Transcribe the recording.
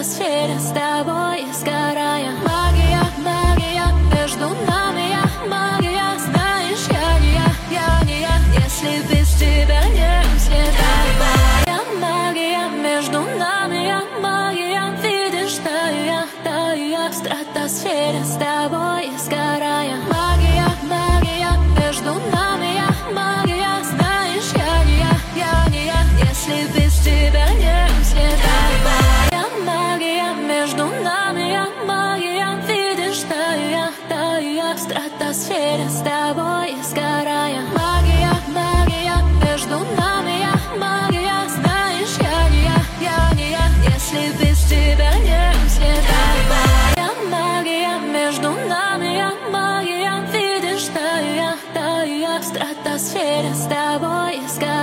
стратосфере с тобой сгорая. Магия, магия, между нами я магия. Знаешь, я не я, если без тебя не взлетаю. Моя магия, между нами я магия. Видишь, таю я в стратосфере с тобой сгорая. Магия, магия, между нами я магия. Знаешь, я не я, если без тебя не взлетаю. Моя магия, между нами я магия. Видишь, таю я в стратосфере с тобой сгорая. Магия, магия, между нами я магия. Знаешь, я не я, если без тебя не взлетаю. Моя магия, между нами я магия. Видишь, таю я в стратосфере с тобой сгорая.